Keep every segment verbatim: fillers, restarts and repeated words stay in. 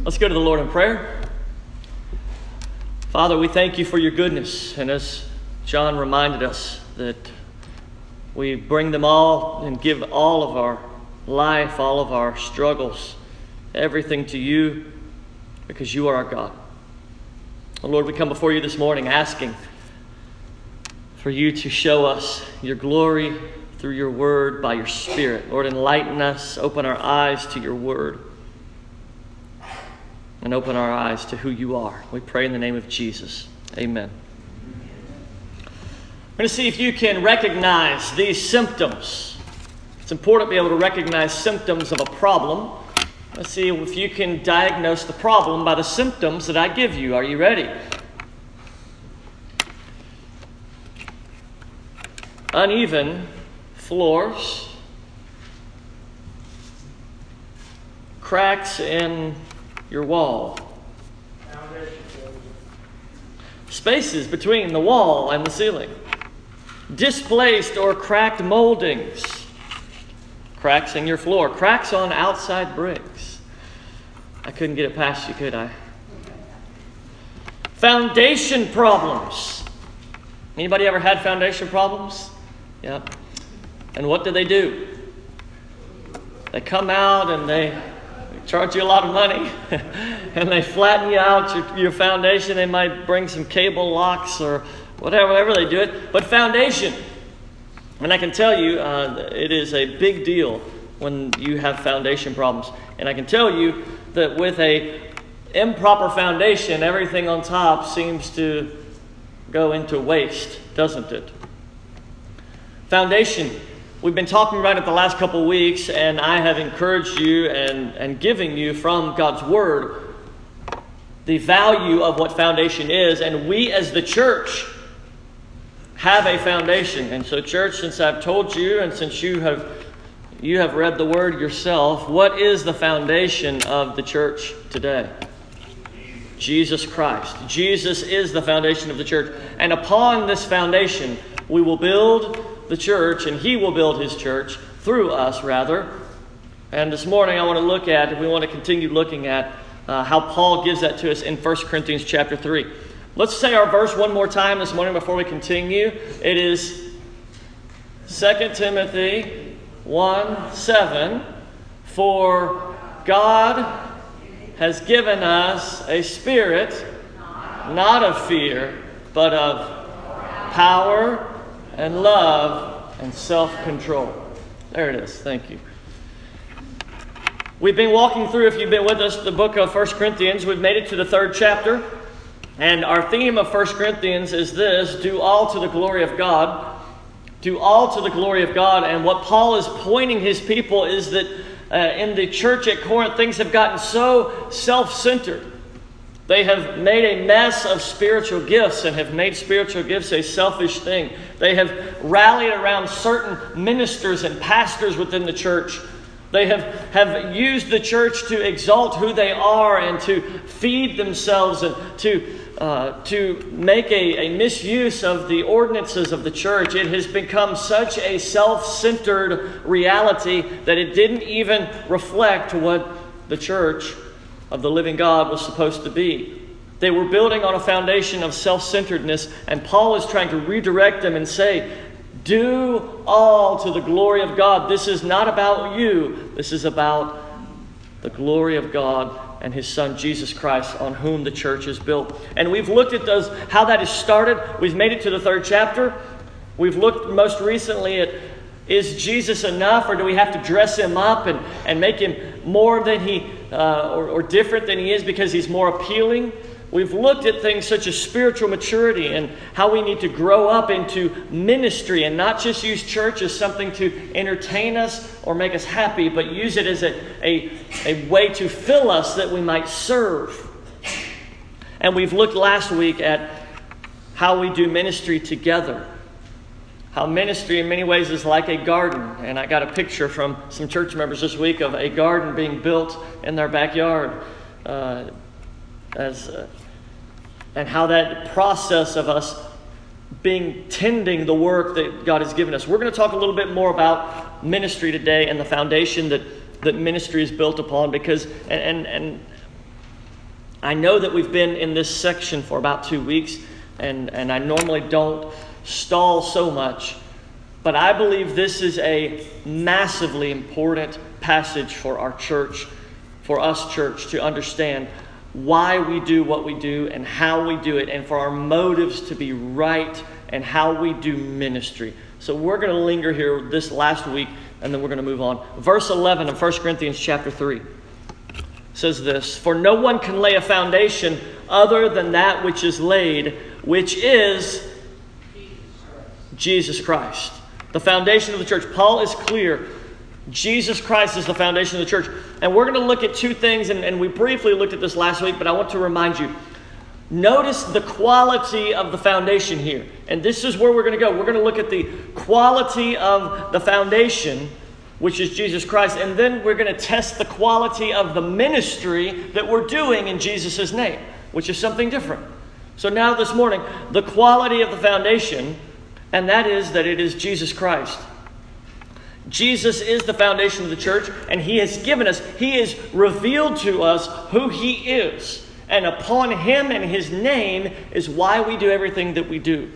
Let's go to the Lord in prayer. Father, we thank you for your goodness. And as John reminded us, that we bring them all and give all of our life, all of our struggles, everything to you, because you are our God. And Lord, we come before you this morning asking for you to show us your glory through your word by your Spirit. Lord, enlighten us, open our eyes to your word, and open our eyes to who you are. We pray in the name of Jesus. Amen. We're going to see if you can recognize these symptoms. It's important to be able to recognize symptoms of a problem. Let's see if you can diagnose the problem by the symptoms that I give you. Are you ready? Uneven floors, cracks in your wall, spaces between the wall and the ceiling, displaced or cracked moldings, cracks in your floor, cracks on outside bricks. I couldn't get it past you, could I? Foundation problems. Anybody ever had foundation problems? Yeah. And what do they do? They come out and they charge you a lot of money and they flatten you out your, your foundation. They might bring some cable locks or whatever, whatever they do it. But foundation, and I can tell you uh, it is a big deal when you have foundation problems. And I can tell you that with a improper foundation, everything on top seems to go into waste, doesn't it? Foundation. We've been talking about it the last couple of weeks, and I have encouraged you and, and giving you from God's Word the value of what foundation is. And we as the church have a foundation. And so, church, since I've told you and since you have you have read the Word yourself, what is the foundation of the church today? Jesus Christ. Jesus is the foundation of the church. And upon this foundation, we will build the church, and He will build His church through us, rather. And this morning I want to look at, we want to continue looking at uh, how Paul gives that to us in First Corinthians chapter three. Let's say our verse one more time this morning before we continue. It is Second Timothy one seven. For God has given us a spirit, not of fear, but of power and love and self-control. There it is. Thank you. We've been walking through, if you've been with us, the book of First Corinthians. We've made it to the third chapter. And our theme of First Corinthians is this: do all to the glory of God. Do all to the glory of God. And what Paul is pointing his people is that uh, in the church at Corinth, things have gotten so self-centered. They have made a mess of spiritual gifts and have made spiritual gifts a selfish thing. They have rallied around certain ministers and pastors within the church. They have, have used the church to exalt who they are and to feed themselves and to, uh, to make a, a misuse of the ordinances of the church. It has become such a self-centered reality that it didn't even reflect what the church of the living God was supposed to be. They were building on a foundation of self-centeredness, and Paul is trying to redirect them and say, do all to the glory of God. This is not about you. This is about the glory of God and His Son, Jesus Christ, on whom the church is built. And we've looked at those, how that has started. We've made it to the third chapter. We've looked most recently at, is Jesus enough, or do we have to dress Him up and, and make Him more than He, uh, or, or different than He is because He's more appealing? We've looked at things such as spiritual maturity and how we need to grow up into ministry and not just use church as something to entertain us or make us happy, but use it as a, a, a way to fill us that we might serve. And we've looked last week at how we do ministry together. How ministry in many ways is like a garden. And I got a picture from some church members this week of a garden being built in their backyard. Uh, as uh, and how that process of us being tending the work that God has given us. We're going to talk a little bit more about ministry today and the foundation that, that ministry is built upon, because and, and and I know that we've been in this section for about two weeks, and, and I normally don't stall so much, but I believe this is a massively important passage for our church, for us church, to understand why we do what we do and how we do it, and for our motives to be right and how we do ministry. So we're going to linger here this last week, and then we're going to move on. Verse eleven of First Corinthians chapter three says this: "For no one can lay a foundation other than that which is laid, which is Jesus Christ." The foundation of the church. Paul is clear. Jesus Christ is the foundation of the church. And we're going to look at two things, and, and we briefly looked at this last week, but I want to remind you. Notice the quality of the foundation here. And this is where we're going to go. We're going to look at the quality of the foundation, which is Jesus Christ. And then we're going to test the quality of the ministry that we're doing in Jesus' name, which is something different. So now this morning, the quality of the foundation, and that is that it is Jesus Christ. Jesus is the foundation of the church, and He has given us, He has revealed to us who He is. And upon Him and His name is why we do everything that we do.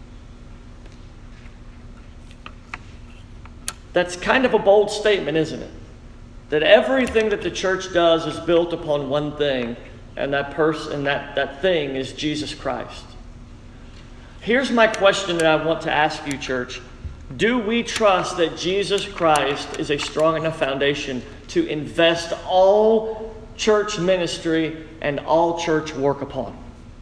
That's kind of a bold statement, isn't it? That everything that the church does is built upon one thing, and that person, that, that thing is Jesus Christ. Here's my question that I want to ask you, church. Do we trust that Jesus Christ is a strong enough foundation to invest all church ministry and all church work upon?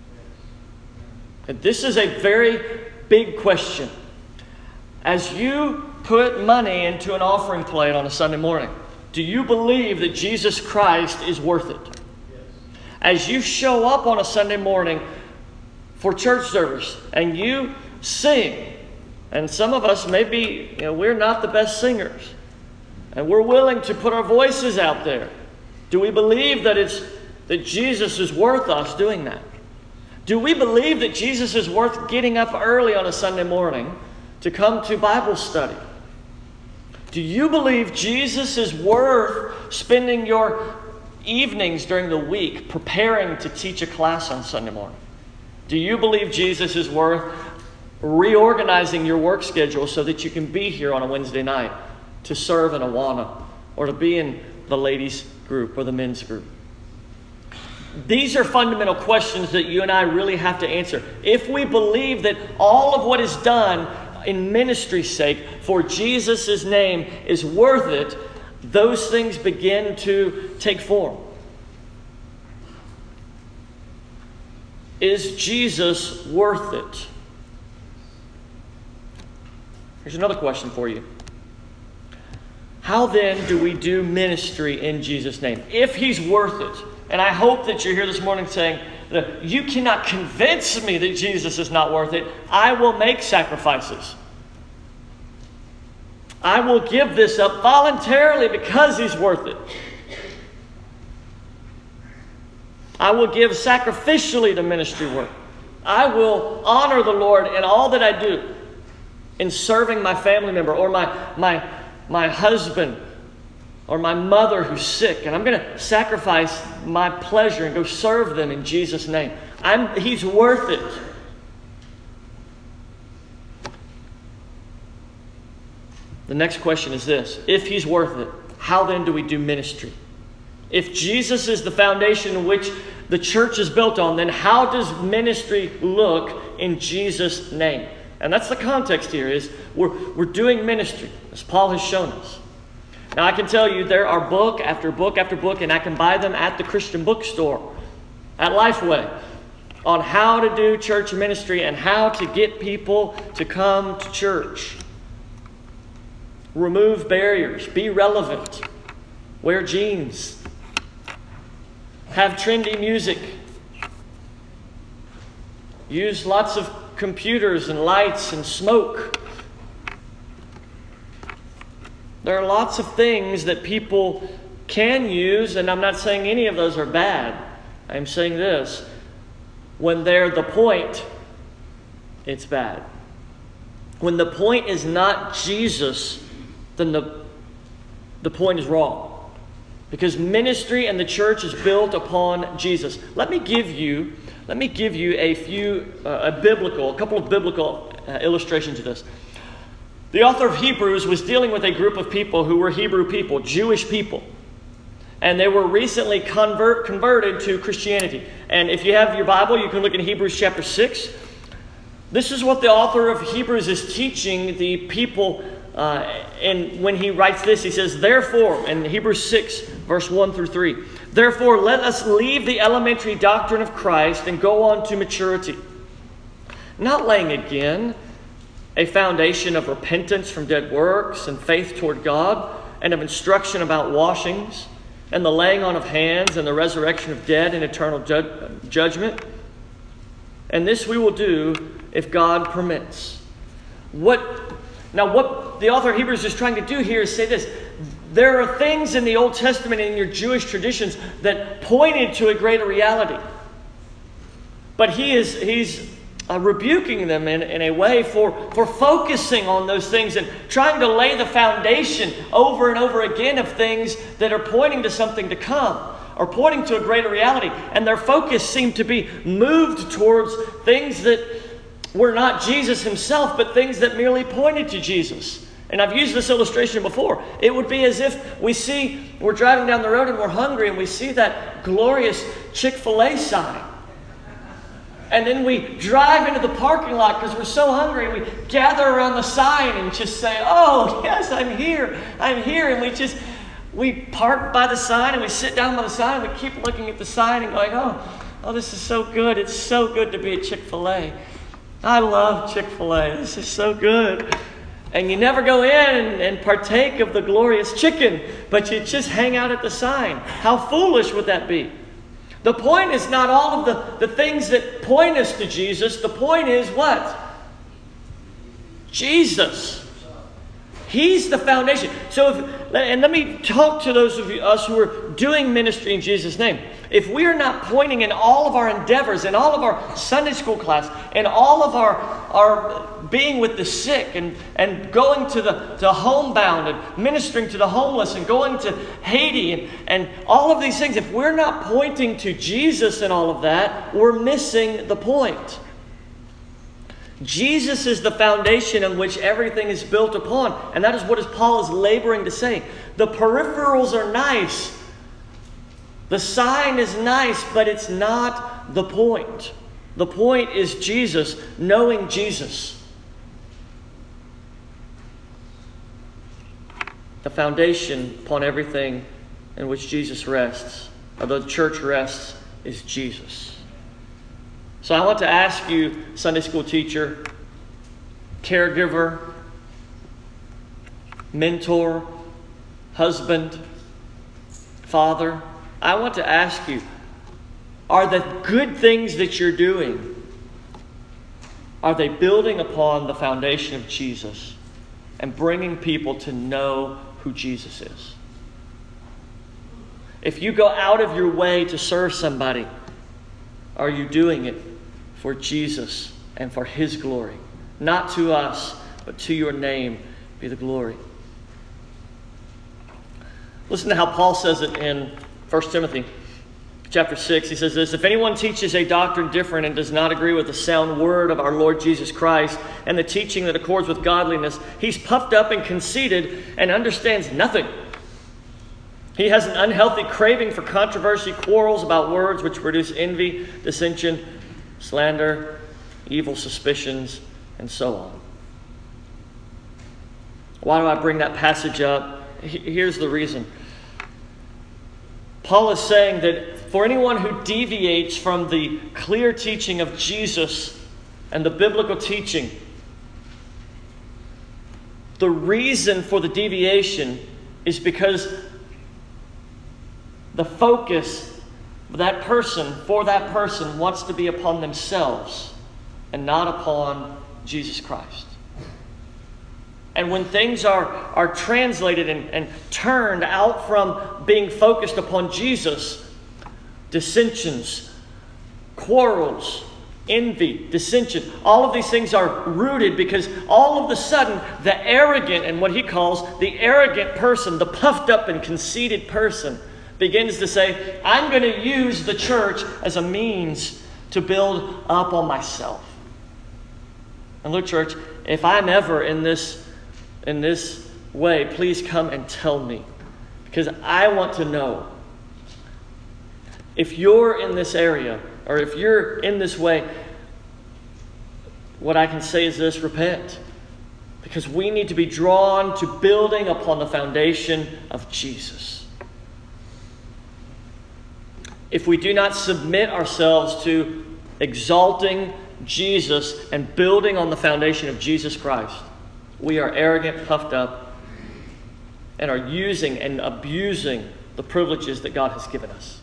And this is a very big question. As you put money into an offering plate on a Sunday morning, do you believe that Jesus Christ is worth it? As you show up on a Sunday morning for church service and you sing, and some of us maybe, you know, we're not the best singers, and we're willing to put our voices out there. Do we believe that it's that Jesus is worth us doing that? Do we believe that Jesus is worth getting up early on a Sunday morning to come to Bible study? Do you believe Jesus is worth spending your evenings during the week preparing to teach a class on Sunday morning? Do you believe Jesus is worth reorganizing your work schedule so that you can be here on a Wednesday night to serve in Awana or to be in the ladies group or the men's group? These are fundamental questions that you and I really have to answer. If we believe that all of what is done in ministry's sake for Jesus' name is worth it, those things begin to take form. Is Jesus worth it? Here's another question for you. How then do we do ministry in Jesus' name? If He's worth it, and I hope that you're here this morning saying, you cannot convince me that Jesus is not worth it. I will make sacrifices. I will give this up voluntarily because He's worth it. I will give sacrificially to ministry work. I will honor the Lord in all that I do, in serving my family member or my, my, my husband or my mother who's sick. And I'm going to sacrifice my pleasure and go serve them in Jesus' name. I'm, He's worth it. The next question is this. If He's worth it, how then do we do ministry? If Jesus is the foundation in which the church is built on, then how does ministry look in Jesus' name? And that's the context here, is we're, we're doing ministry, as Paul has shown us. Now, I can tell you there are book after book after book, and I can buy them at the Christian bookstore, at Lifeway, on how to do church ministry and how to get people to come to church. Remove barriers. Be relevant. Wear jeans. Have trendy music. Use lots of computers and lights and smoke. There are lots of things that people can use, and I'm not saying any of those are bad. I'm saying this. When they're the point, it's bad. When the point is not Jesus, then the, the point is wrong. Because ministry and the church is built upon Jesus. Let me give you, let me give you a few, uh, a biblical, a couple of biblical uh, illustrations of this. The author of Hebrews was dealing with a group of people who were Hebrew people, Jewish people. And they were recently convert, converted to Christianity. And if you have your Bible, you can look in Hebrews chapter six. This is what the author of Hebrews is teaching the people. Uh, and when he writes this, he says, therefore, in Hebrews six, verse one through three, therefore let us leave the elementary doctrine of Christ and go on to maturity, not laying again a foundation of repentance from dead works and faith toward God, and of instruction about washings, and the laying on of hands, and the resurrection of dead and eternal ju- judgment. And this we will do if God permits. What now? What the author of Hebrews is trying to do here is say this: there are things in the Old Testament and in your Jewish traditions that pointed to a greater reality, but he is he's uh, rebuking them in, in a way for for focusing on those things and trying to lay the foundation over and over again of things that are pointing to something to come, or pointing to a greater reality. And their focus seemed to be moved towards things that were not Jesus himself, but things that merely pointed to Jesus. And I've used this illustration before. It would be as if we see, we're driving down the road and we're hungry and we see that glorious Chick-fil-A sign. And then we drive into the parking lot because we're so hungry, and we gather around the sign and just say, oh, yes, I'm here, I'm here. And we just, we park by the sign and we sit down by the sign and we keep looking at the sign and going, oh, oh, this is so good. It's so good to be at Chick-fil-A. I love Chick-fil-A. This is so good. And you never go in and, and partake of the glorious chicken, but you just hang out at the sign. How foolish would that be? The point is not all of the, the things that point us to Jesus. The point is what? Jesus. He's the foundation. So, if, and let me talk to those of you, us who are doing ministry in Jesus' name. If we are not pointing in all of our endeavors, in all of our Sunday school class, in all of our, our being with the sick, and, and going to the to homebound, and ministering to the homeless, and going to Haiti, and, and all of these things, if we're not pointing to Jesus in all of that, we're missing the point. Jesus is the foundation on which everything is built upon. And that is what Paul is laboring to say. The peripherals are nice. The sign is nice, but it's not the point. The point is Jesus, knowing Jesus. The foundation upon everything in which Jesus rests, or the church rests, is Jesus. So I want to ask you, Sunday school teacher, caregiver, mentor, husband, father, I want to ask you, are the good things that you're doing, are they building upon the foundation of Jesus and bringing people to know who Jesus is? If you go out of your way to serve somebody, are you doing it for Jesus and for His glory? Not to us, but to your name be the glory. Listen to how Paul says it in First Timothy chapter six. He says this: if anyone teaches a doctrine different and does not agree with the sound word of our Lord Jesus Christ and the teaching that accords with godliness, he's puffed up and conceited and understands nothing. He has an unhealthy craving for controversy, quarrels about words which produce envy, dissension, slander, evil suspicions, and so on. Why do I bring that passage up? Here's the reason. Paul is saying that for anyone who deviates from the clear teaching of Jesus and the biblical teaching, the reason for the deviation is because the focus of that person, for that person, wants to be upon themselves and not upon Jesus Christ. And when things are, are translated and, and turned out from being focused upon Jesus, dissensions, quarrels, envy, dissension, all of these things are rooted because all of a sudden the arrogant, and what he calls the arrogant person, the puffed up and conceited person, begins to say, I'm going to use the church as a means to build up on myself. And look, church, if I'm ever in this, in this way, please come and tell me. Because I want to know. If you're in this area, or if you're in this way, what I can say is this: repent. Because we need to be drawn to building upon the foundation of Jesus. If we do not submit ourselves to exalting Jesus and building on the foundation of Jesus Christ, we are arrogant, puffed up, and are using and abusing the privileges that God has given us.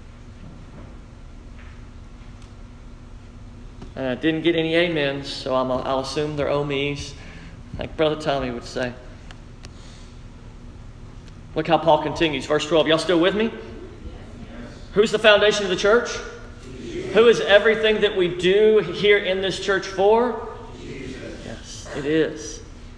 And I didn't get any amens, so I'm, I'll assume they're oh me's, like Brother Tommy would say. Look how Paul continues. Verse twelve. Y'all still with me? Who's the foundation of the church? Jesus. Who is everything that we do here in this church for? Jesus. Yes, it is.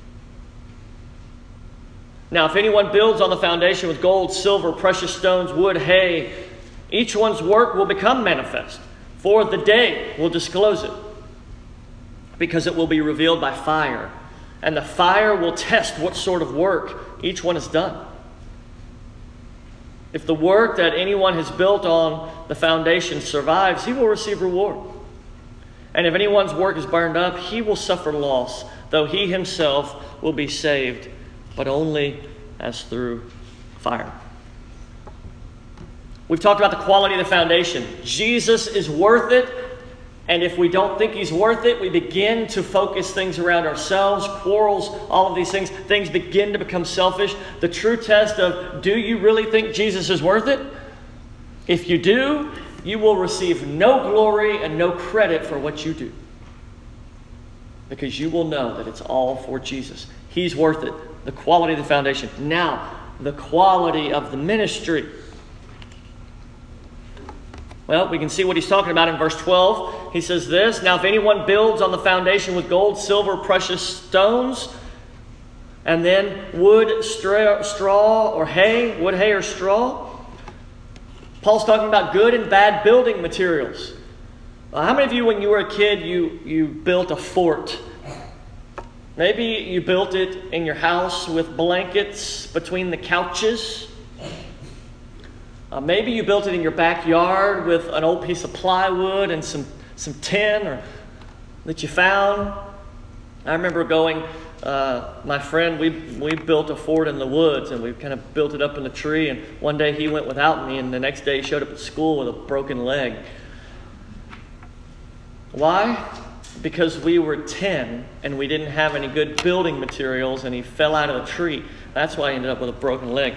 Now, if anyone builds on the foundation with gold, silver, precious stones, wood, hay, each one's work will become manifest. For the day will disclose it, because it will be revealed by fire. And the fire will test what sort of work each one has done. If the work that anyone has built on the foundation survives, he will receive reward. And if anyone's work is burned up, he will suffer loss, though he himself will be saved, but only as through fire. We've talked about the quality of the foundation. Jesus is worth it. And if we don't think he's worth it, we begin to focus things around ourselves, quarrels, all of these things. Things begin to become selfish. The true test of, do you really think Jesus is worth it? If you do, you will receive no glory and no credit for what you do. Because you will know that it's all for Jesus. He's worth it. The quality of the foundation. Now, the quality of the ministry. Well, we can see what he's talking about in verse twelve. He says this: Now if anyone builds on the foundation with gold, silver, precious stones, and then wood, straw, straw or hay, wood, hay, or straw. Paul's talking about good and bad building materials. Well, how many of you, when you were a kid, you, you built a fort? Maybe you built it in your house with blankets between the couches. Uh, maybe you built it in your backyard with an old piece of plywood and some, some tin or, that you found. I remember going, uh, my friend, we we built a fort in the woods, and we kind of built it up in a tree. And one day he went without me, and the next day he showed up at school with a broken leg. Why? Because we were ten and we didn't have any good building materials, and he fell out of the tree. That's why he ended up with a broken leg.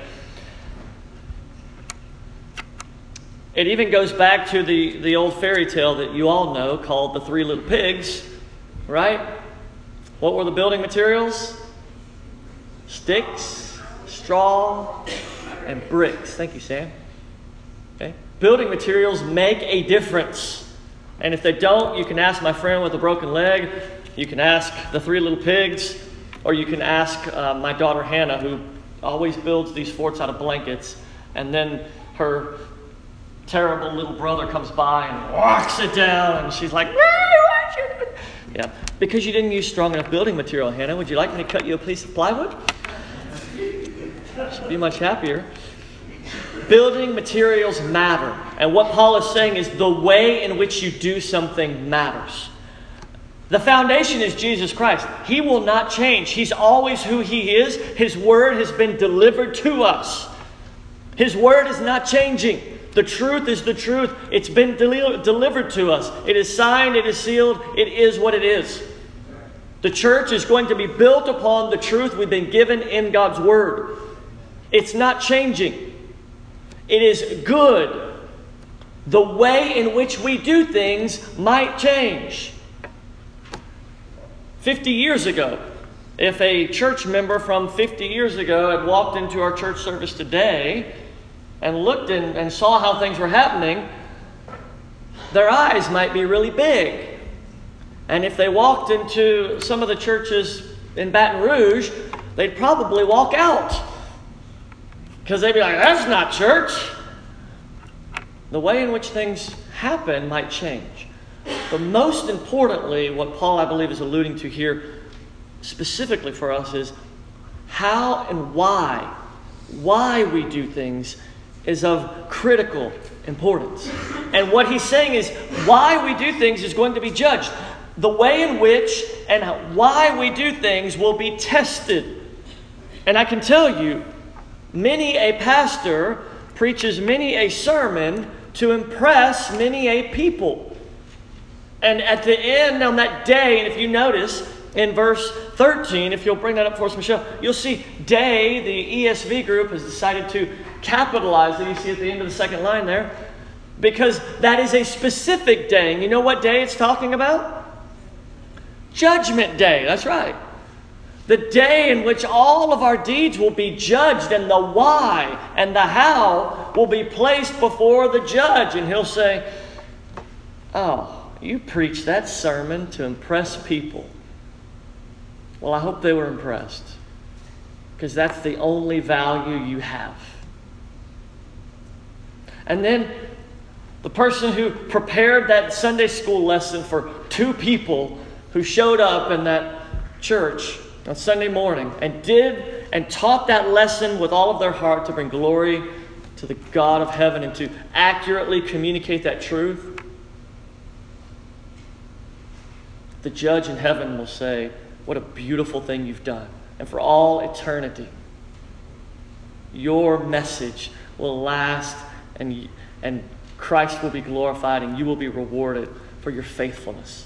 It even goes back to the, the old fairy tale that you all know called The Three Little Pigs, right? What were the building materials? Sticks, straw, and bricks. Thank you, Sam. Okay. Building materials make a difference. And if they don't, you can ask my friend with a broken leg, you can ask the Three Little Pigs, or you can ask uh, my daughter Hannah, who always builds these forts out of blankets, and then her terrible little brother comes by and walks it down, and she's like, yeah, because you didn't use strong enough building material, Hannah. Would you like me to cut you a piece of plywood? She'd be much happier. Building materials matter. And what Paul is saying is the way in which you do something matters. The foundation is Jesus Christ. He will not change. He's always who he is. His word has been delivered to us. His word is not changing. The truth is the truth. It's been del- delivered to us. It is signed. It is sealed. It is what it is. The church is going to be built upon the truth we've been given in God's word. It's not changing. It is good. The way in which we do things might change. Fifty years ago, if a church member from fifty years ago had walked into our church service today and looked in, and saw how things were happening, their eyes might be really big. And if they walked into some of the churches in Baton Rouge, they'd probably walk out. Because they'd be like, that's not church. The way in which things happen might change. But most importantly, what Paul, I believe, is alluding to here specifically for us is how and why, why we do things is of critical importance. And what he's saying is why we do things is going to be judged. The way in which and why we do things will be tested. And I can tell you, many a pastor preaches many a sermon to impress many a people. And at the end on that day, and if you notice in verse thirteen, if you'll bring that up for us, Michelle, you'll see day, the E S V group has decided to capitalize it. You see at the end of the second line there. Because that is a specific day. And you know what day it's talking about? Judgment Day. That's right. The day in which all of our deeds will be judged, and the why and the how will be placed before the judge. And he'll say, oh, you preached that sermon to impress people. Well, I hope they were impressed, because that's the only value you have. And then the person who prepared that Sunday school lesson for two people who showed up in that church on Sunday morning and did and taught that lesson with all of their heart to bring glory to the God of heaven and to accurately communicate that truth, the judge in heaven will say, what a beautiful thing you've done. And for all eternity, your message will last, and, and Christ will be glorified, and you will be rewarded for your faithfulness.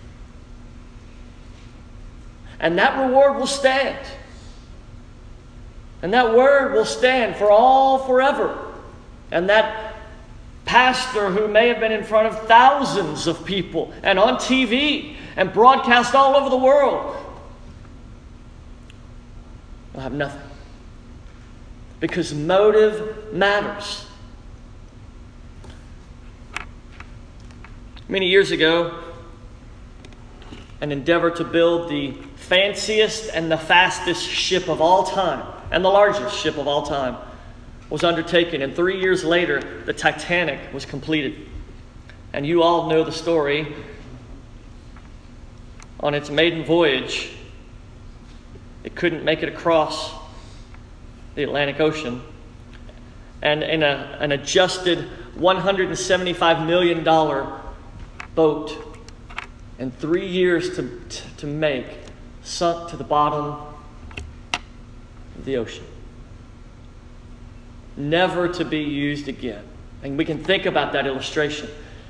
And that reward will stand. And that word will stand for all forever. And that pastor who may have been in front of thousands of people and on T V and broadcast all over the world will have nothing. Because motive matters. Many years ago, an endeavor to build the fanciest and the fastest ship of all time, and the largest ship of all time, was undertaken. And three years later, the Titanic was completed. And you all know the story. On its maiden voyage, it couldn't make it across the Atlantic Ocean. And in a, an adjusted one hundred seventy-five million dollars boat, in three years to, to make, sunk to the bottom of the ocean. Never to be used again. And we can think about that illustration.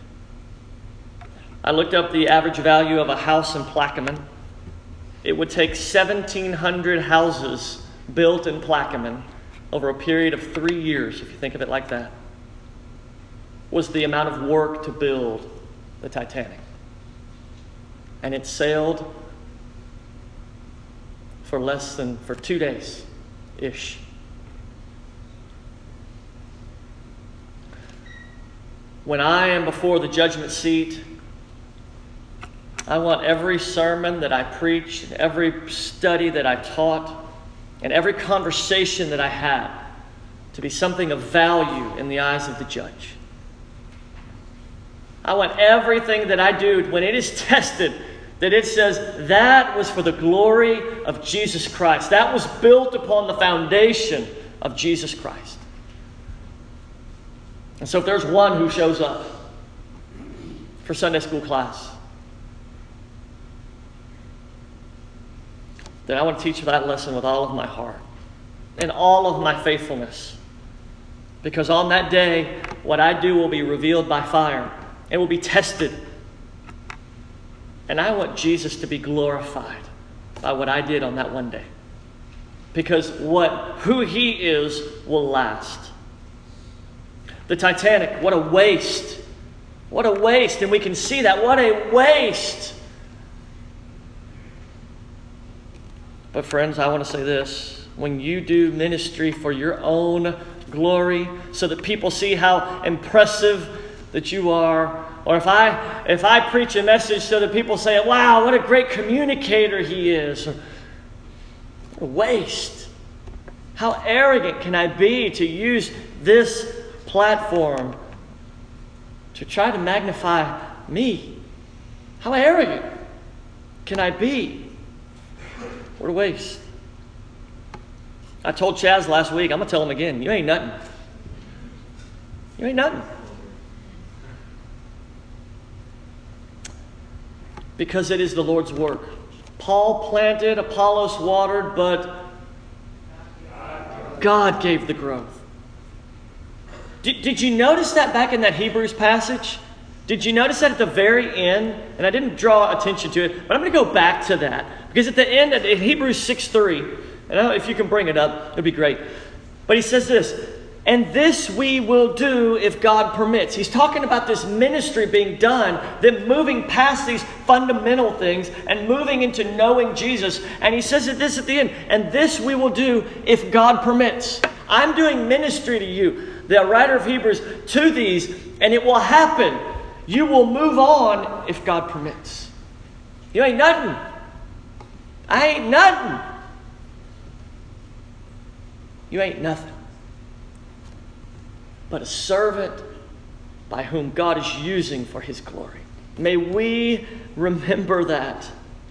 I looked up the average value of a house in Plaquemine. It would take seventeen hundred houses built in Plaquemine over a period of three years, if you think of it like that, was the amount of work to build the Titanic. And it sailed for less than, for two days-ish. When I am before the judgment seat, I want every sermon that I preach, every study that I taught, and every conversation that I had to be something of value in the eyes of the judge. I want everything that I do, when it is tested, that it says that was for the glory of Jesus Christ. That was built upon the foundation of Jesus Christ. And so if there's one who shows up for Sunday school class, then I want to teach that lesson with all of my heart and all of my faithfulness. Because on that day, what I do will be revealed by fire. It will be tested. And I want Jesus to be glorified by what I did on that one day. Because what who He is will last. The Titanic, what a waste. What a waste. And we can see that. What a waste. But friends, I want to say this. When you do ministry for your own glory, so that people see how impressive that you are, or if I if I preach a message so that people say, wow, what a great communicator he is. What a waste. How arrogant can I be to use this platform to try to magnify me. How arrogant can I be? What a waste. I told Chaz last week, I'm going to tell him again, you ain't nothing. You ain't nothing. Because it is the Lord's work. Paul planted, Apollos watered, but God gave the growth. Did, did you notice that back in that Hebrews passage? Did you notice that at the very end? And I didn't draw attention to it, but I'm going to go back to that. Because at the end, in Hebrews six three, and I don't know if you can bring it up, it would be great. But he says this, and this we will do if God permits. He's talking about this ministry being done, them moving past these fundamental things and moving into knowing Jesus. And he says this at the end, and this we will do if God permits. I'm doing ministry to you, the writer of Hebrews, to these, and it will happen. You will move on if God permits. You ain't nothing. I ain't nothing. You ain't nothing. But a servant by whom God is using for His glory. May we remember that.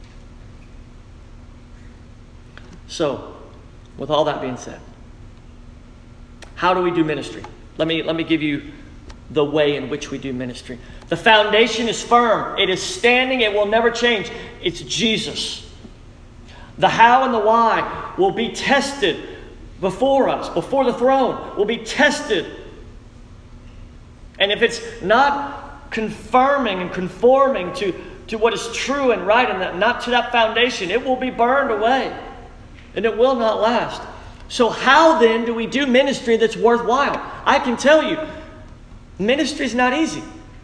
So, with all that being said, how do we do ministry? Let me, let me give you the way in which we do ministry. The foundation is firm. It is standing. It will never change. It's Jesus. The how and the why will be tested before us, before the throne, will be tested. And if it's not confirming and conforming to, to what is true and right and that, not to that foundation, it will be burned away. And it will not last. So how then do we do ministry that's worthwhile? I can tell you, ministry is not easy.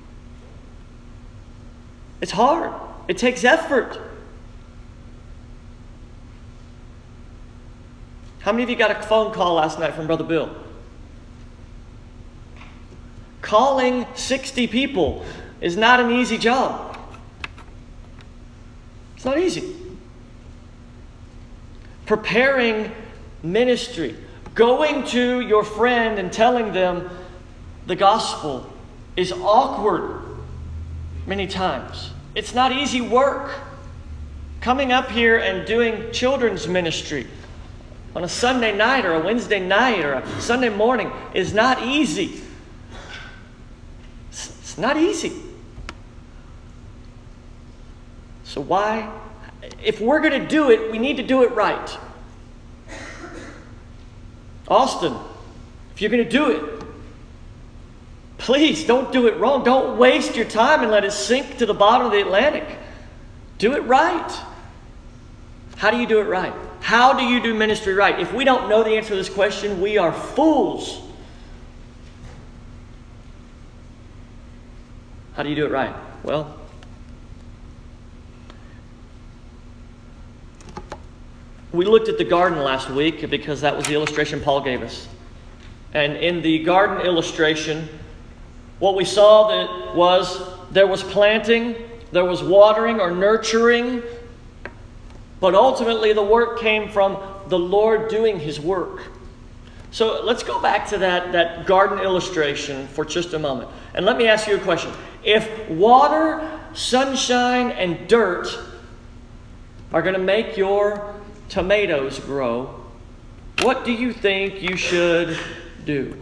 It's hard. It takes effort. How many of you got a phone call last night from Brother Bill? Calling sixty people is not an easy job. It's not easy. Preparing ministry, going to your friend and telling them the gospel is awkward many times. It's not easy work. Coming up here and doing children's ministry on a Sunday night or a Wednesday night or a Sunday morning is not easy. It's not easy. So why? If we're going to do it, we need to do it right. Austin, if you're going to do it, please don't do it wrong. Don't waste your time and let it sink to the bottom of the Atlantic. Do it right. How do you do it right? How do you do ministry right? If we don't know the answer to this question, we are fools. How do you do it right? Well, we looked at the garden last week because that was the illustration Paul gave us. And in the garden illustration, what we saw that was there was planting, there was watering or nurturing, but ultimately the work came from the Lord doing His work. So let's go back to that, that garden illustration for just a moment. And let me ask you a question. If water, sunshine, and dirt are going to make your tomatoes grow, what do you think you should do?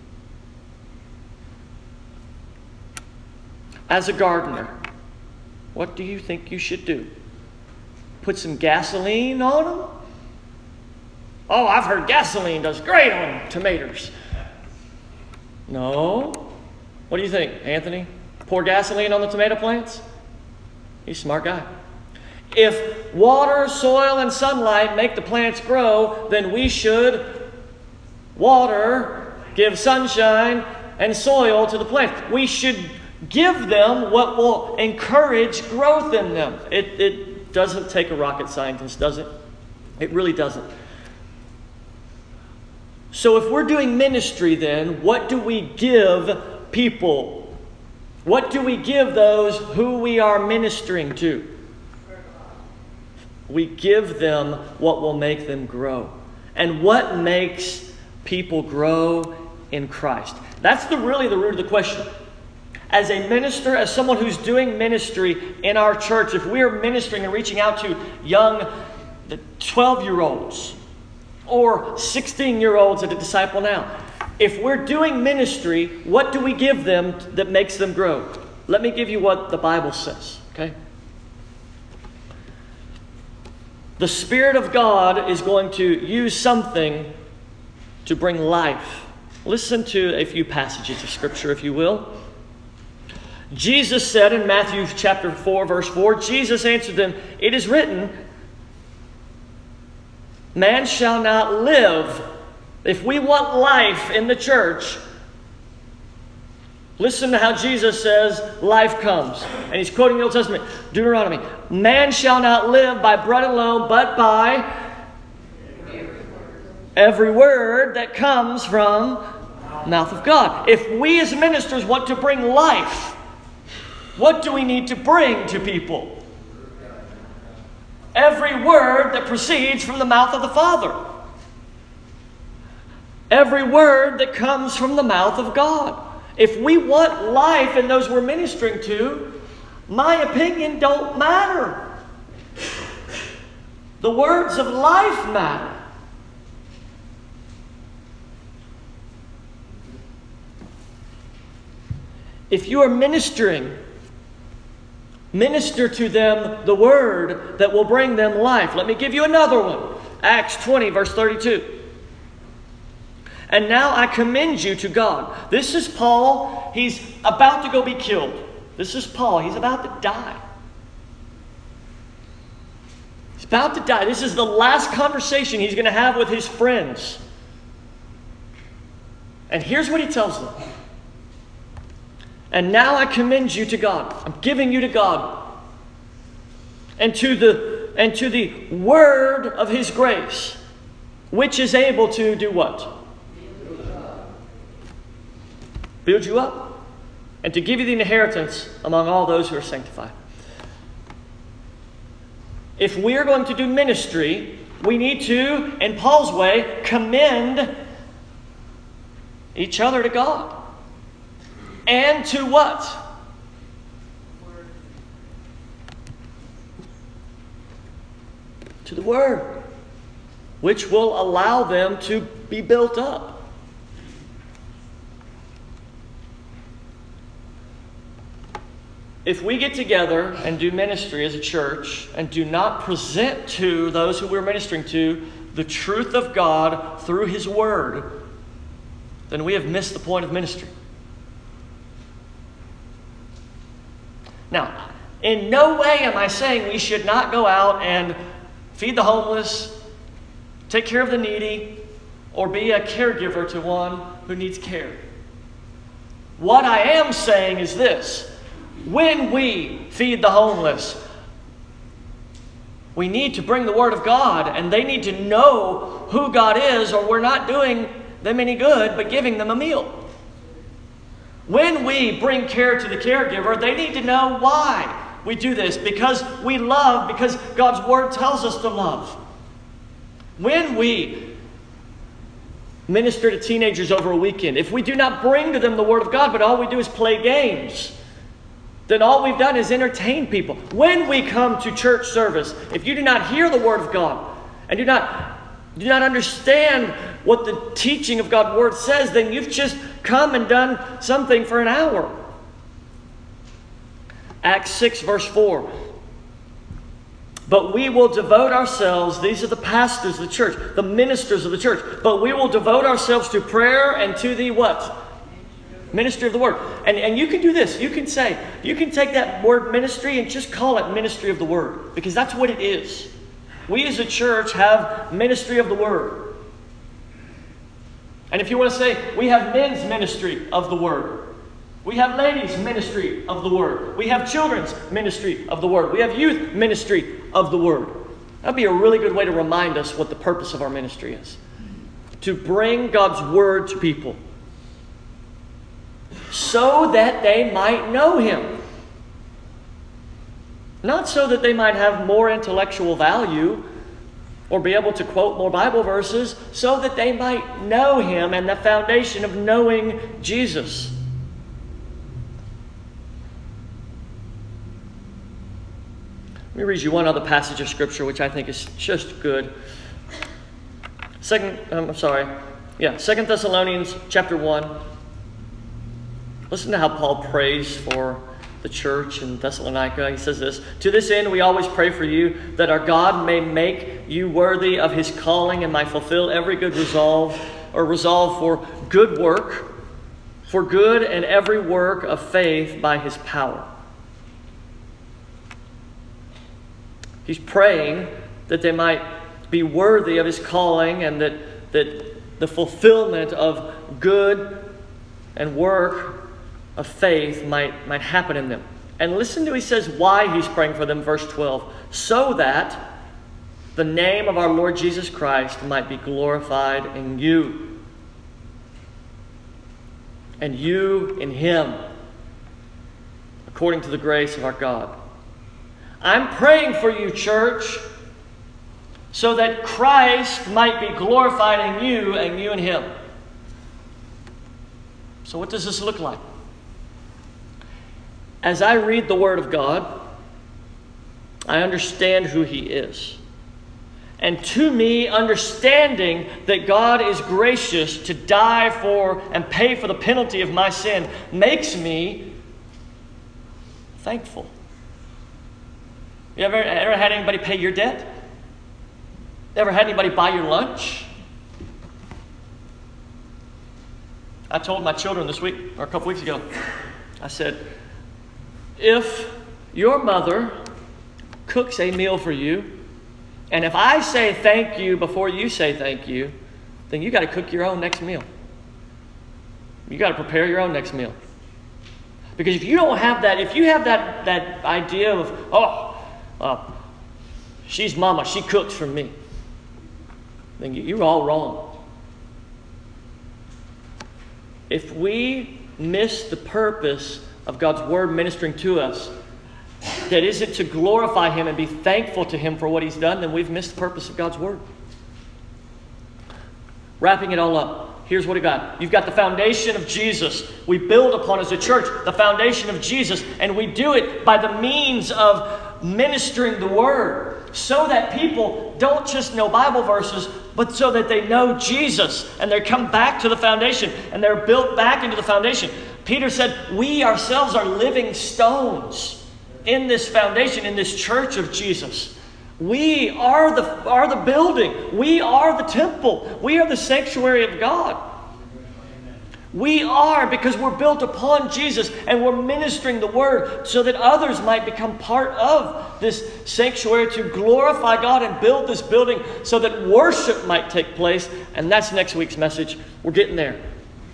As a gardener, what do you think you should do? Put some gasoline on them? Oh, I've heard gasoline does great on tomatoes. No. What do you think, Anthony? Pour gasoline on the tomato plants? He's a smart guy. If water, soil, and sunlight make the plants grow, then we should water, give sunshine, and soil to the plants. We should give them what will encourage growth in them. It, it doesn't take a rocket scientist, does it? It really doesn't. So if we're doing ministry then, what do we give people? What do we give those who we are ministering to? We give them what will make them grow. And what makes people grow in Christ? That's the really the root of the question. as a minister, as someone who's doing ministry in our church, if we are ministering and reaching out to young twelve-year-olds or sixteen-year-olds at a Disciple Now, if we're doing ministry, what do we give them that makes them grow? Let me give you what the Bible says, okay? The Spirit of God is going to use something to bring life. Listen to a few passages of Scripture, if you will. Jesus said in Matthew chapter four, verse four, Jesus answered them, "It is written, man shall not live." If we want life in the church, listen to how Jesus says life comes. And he's quoting the Old Testament, Deuteronomy. Man shall not live by bread alone, but by every word that comes from the mouth of God. If we as ministers want to bring life, what do we need to bring to people? Every word that proceeds from the mouth of the Father. Every word that comes from the mouth of God. If we want life in those we're ministering to, my opinion don't matter. The words of life matter. If you are ministering, minister to them the word that will bring them life. Let me give you another one. Acts twenty, verse thirty-two. And now I commend you to God. This is Paul. He's about to go be killed. This is Paul. He's about to die. He's about to die. This is the last conversation he's going to have with his friends. And here's what he tells them. And now I commend you to God. I'm giving you to God. And to the, and to the word of His grace, which is able to do what? Build you up. And to give you the inheritance among all those who are sanctified. If we are going to do ministry, we need to, in Paul's way, commend each other to God. And to what? To the Word, which will allow them to be built up. If we get together and do ministry as a church and do not present to those who we're ministering to the truth of God through His Word, then we have missed the point of ministry. Now, in no way am I saying we should not go out and feed the homeless, take care of the needy, or be a caregiver to one who needs care. What I am saying is this. When we feed the homeless, we need to bring the Word of God, and they need to know who God is, or we're not doing them any good but giving them a meal. When we bring care to the caregiver, they need to know why we do this. Because we love, because God's Word tells us to love. When we minister to teenagers over a weekend, if we do not bring to them the Word of God, but all we do is play games, then all we've done is entertain people. When we come to church service, if you do not hear the Word of God and do not, do not understand what the teaching of God's Word says, then you've just come and done something for an hour. Acts six, verse four. But we will devote ourselves, these are the pastors of the church, the ministers of the church, but we will devote ourselves to prayer and to the what? Ministry of the Word. And, and you can do this. You can say, you can take that word ministry and just call it ministry of the Word. Because that's what it is. We as a church have ministry of the Word. And if you want to say, we have men's ministry of the Word. We have ladies' ministry of the Word. We have children's ministry of the Word. We have youth ministry of the Word. That'd be a really good way to remind us what the purpose of our ministry is. To bring God's Word to people. So that they might know Him. Not so that they might have more intellectual value or be able to quote more Bible verses, so that they might know Him and the foundation of knowing Jesus. Let me read you one other passage of Scripture which I think is just good. Second, um, I'm sorry. Yeah, Second Thessalonians chapter one. Listen to how Paul prays for the church in Thessalonica. He says this, "To this end we always pray for you, that our God may make you worthy of his calling and might fulfill every good resolve, or resolve for good work, for good and every work of faith by his power." He's praying that they might be worthy of his calling and that, that the fulfillment of good and work of faith might, might happen in them. And listen to, he says, why he's praying for them, verse twelve. "So that the name of our Lord Jesus Christ might be glorified in you, and you in him, according to the grace of our God." I'm praying for you, church, so that Christ might be glorified in you and you in him. So what does this look like? As I read the Word of God, I understand who he is. And to me, understanding that God is gracious to die for and pay for the penalty of my sin makes me thankful. You ever, ever had anybody pay your debt? Ever had anybody buy your lunch? I told my children this week, or a couple weeks ago, I said, if your mother cooks a meal for you, and if I say thank you before you say thank you, then you got to cook your own next meal. You got to prepare your own next meal. Because if you don't have that, if you have that, that idea of, oh, uh, she's mama, she cooks for me, then you're all wrong. If we miss the purpose of God's Word ministering to us, that isn't to glorify him and be thankful to him for what he's done, then we've missed the purpose of God's Word. Wrapping it all up, here's what we got. You've got the foundation of Jesus. We build upon as a church the foundation of Jesus, and we do it by the means of ministering the Word, so that people don't just know Bible verses, but so that they know Jesus, and they come back to the foundation, and they're built back into the foundation. Peter said, we ourselves are living stones in this foundation, in this church of Jesus. We are the, are the building. We are the temple. We are the sanctuary of God. We are, because we're built upon Jesus and we're ministering the Word so that others might become part of this sanctuary to glorify God and build this building so that worship might take place. And that's next week's message. We're getting there.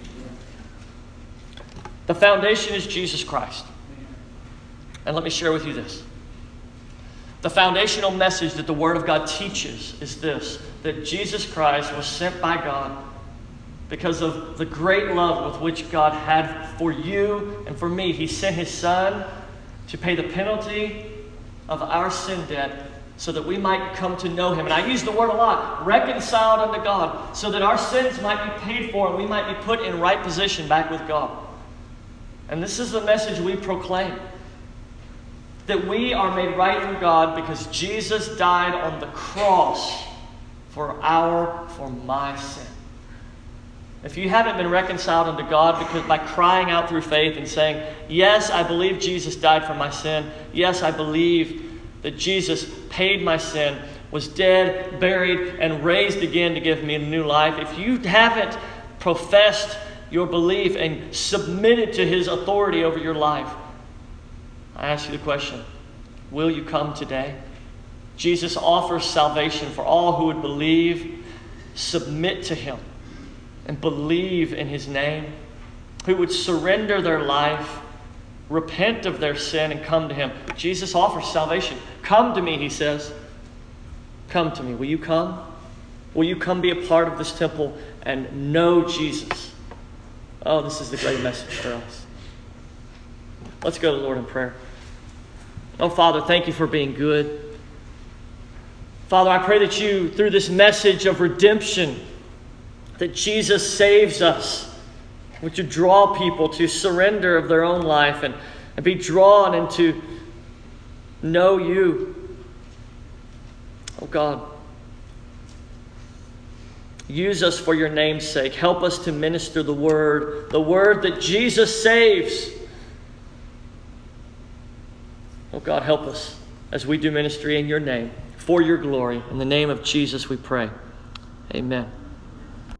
The foundation is Jesus Christ. And let me share with you this. The foundational message that the Word of God teaches is this, that Jesus Christ was sent by God because of the great love with which God had for you and for me. He sent His Son to pay the penalty of our sin debt so that we might come to know Him. And I use the word a lot, reconciled unto God, so that our sins might be paid for and we might be put in right position back with God. And this is the message we proclaim, that we are made right with God because Jesus died on the cross for our, for my sin. If you haven't been reconciled unto God because by crying out through faith and saying, yes, I believe Jesus died for my sin. Yes, I believe that Jesus paid my sin, was dead, buried, and raised again to give me a new life. If you haven't professed your belief and submitted to His authority over your life, I ask you the question, will you come today? Jesus offers salvation for all who would believe, submit to Him, and believe in His name, who would surrender their life, repent of their sin, and come to Him. Jesus offers salvation. Come to me, He says. Come to me. Will you come? Will you come be a part of this temple and know Jesus? Oh, this is the great message for us. Let's go to the Lord in prayer. Oh, Father, thank you for being good. Father, I pray that you, through this message of redemption, that Jesus saves us, would you draw people to surrender of their own life and, and be drawn into know you. Oh God, use us for your name's sake. Help us to minister the word, the word that Jesus saves. Oh God, help us as we do ministry in your name, for your glory. In the name of Jesus we pray. Amen.